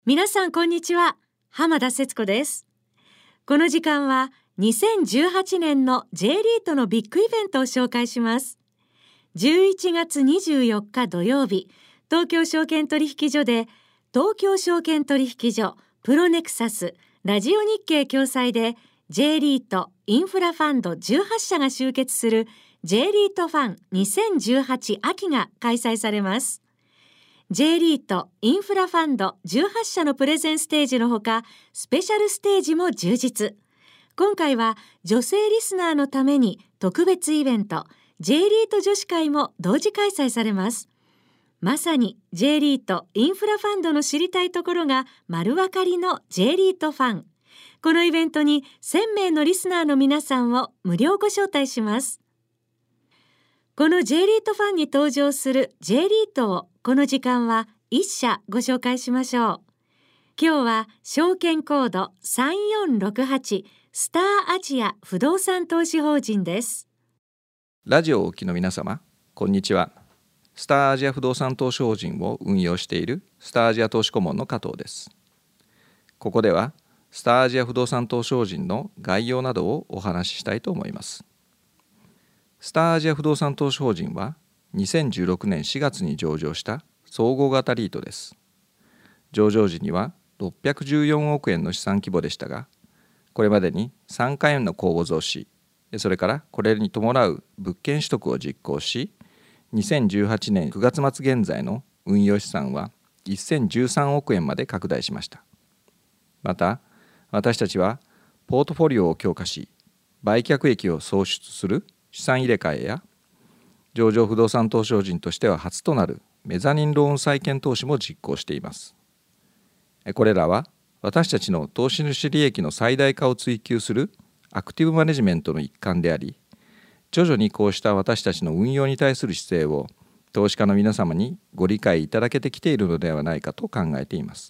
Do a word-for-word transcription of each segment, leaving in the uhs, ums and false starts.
皆さんこんにちは。浜田節子です。この時間はにせんじゅうはちねんの J リートのビッグイベントを紹介します。じゅういちがつにじゅうよっか土曜日、東京証券取引所で東京証券取引所プロネクサスラジオ日経共催で J リートインフラファンドじゅうはちしゃが集結する J リートファンにせんじゅうはち秋が開催されます。J リートインフラファンドじゅうはちしゃのプレゼンステージのほか、スペシャルステージも充実。今回は女性リスナーのために特別イベント J リート女子会も同時開催されます。まさに J リートインフラファンドの知りたいところが丸分かりの J リートファン。このイベントにせんめいのリスナーの皆さんを無料ご招待します。この J リートファンに登場する J リートをこの時間はいっしゃご紹介しましょう。今日は証券コードさんよんろくはちスターアジア不動産投資法人です。 ラジオをお聞きの皆様、こんにちは。スターアジア不動産投資法人を運用しているスターアジア投資顧問の加藤です。ここではスターアジア不動産投資法人の概要などをお話ししたいと思います。スターアジア不動産投資法人はにせんじゅうろくねんしがつに上場した総合型リートです。上場時にはろっぴゃくじゅうよんおくえんの資産規模でしたが、これまでにさんかいの公募増資、それからこれに伴う物件取得を実行し、にせんじゅうはちねんくがつ末現在の運用資産はせんじゅうさんおくえんまで拡大しました。また、私たちはポートフォリオを強化し、売却益を創出する資産入れ替えや、上場不動産投資法人としては初となるメザニンローン債券投資も実行しています。これらは私たちの投資主利益の最大化を追求するアクティブマネジメントの一環であり、徐々にこうした私たちの運用に対する姿勢を投資家の皆様にご理解いただけてきているのではないかと考えています。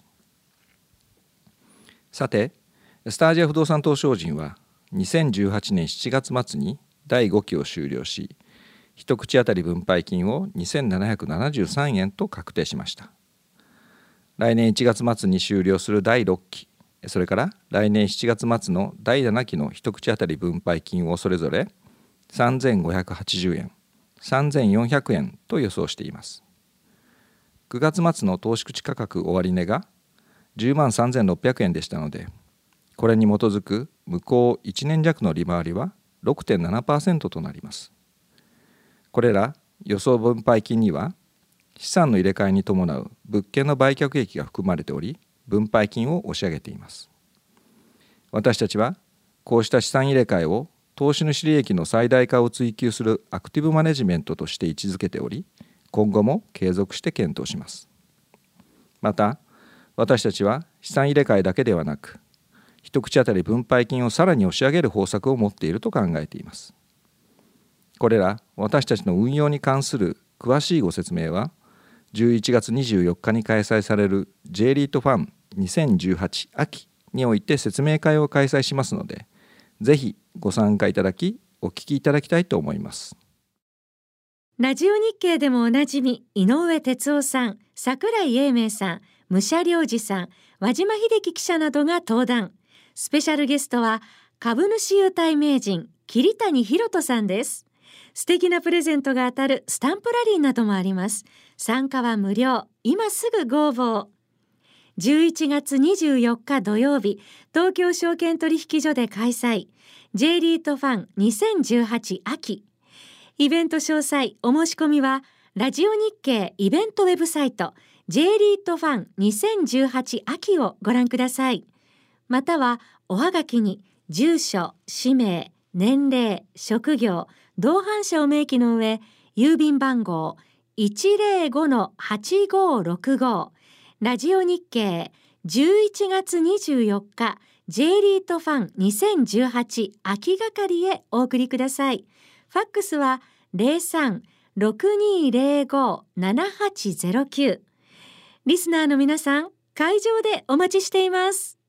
さて、スターアジア不動産投資法人はにせんじゅうはちねんしちがつ末にだいごきを終了し、一口当たり分配金をにせんななひゃくななじゅうさんえんと確定しました。来年いちがつ末に終了するだいろっき、それから来年しちがつ末のだいななきの一口当たり分配金をそれぞれさんぜんごひゃくはちじゅうえん、さんぜんよんひゃくえんと予想しています。くがつ末の投資口価格終値がじゅうまんさんぜんろっぴゃくえんでしたので、これに基づく向こういちねんじゃくの利回りは ろくてんななパーセント となります。これら予想分配金には資産の入れ替えに伴う物件の売却益が含まれており、分配金を押し上げています。私たちはこうした資産入れ替えを投資主利益の最大化を追求するアクティブマネジメントとして位置づけており、今後も継続して検討します。また、私たちは資産入れ替えだけではなく、一口当たり分配金をさらに押し上げる方策を持っていると考えています。これら私たちの運用に関する詳しいご説明は、じゅういちがつにじゅうよっかに開催される J リートファンにせんじゅうはち秋において説明会を開催しますので、ぜひご参加いただき、お聞きいただきたいと思います。 ラジオ日経でもおなじみ井上哲夫さん、櫻井英明さん、武者良二さん、和島秀樹記者などが登壇。スペシャルゲストは株主優待名人桐谷博人さんです。素敵なプレゼントが当たるスタンプラリーなどもあります。参加は無料。今すぐご応募を。じゅういちがつにじゅうよっか土曜日、東京証券取引所で開催 J リートファンにせんじゅうはち秋。イベント詳細お申し込みはラジオ日経イベントウェブサイト J リートファンにせんじゅうはち秋をご覧ください。またはおはがきに住所、氏名、年齢、職業、同伴者を明記の上、郵便番号 いちぜろごのはちごろくご、ラジオ日経じゅういちがつにじゅうよっか J リートファンにせんじゅうはち秋係へお送りください。ファックスは ゼロさん ろくにゼロご ななはちゼロきゅう。リスナーの皆さん、会場でお待ちしています。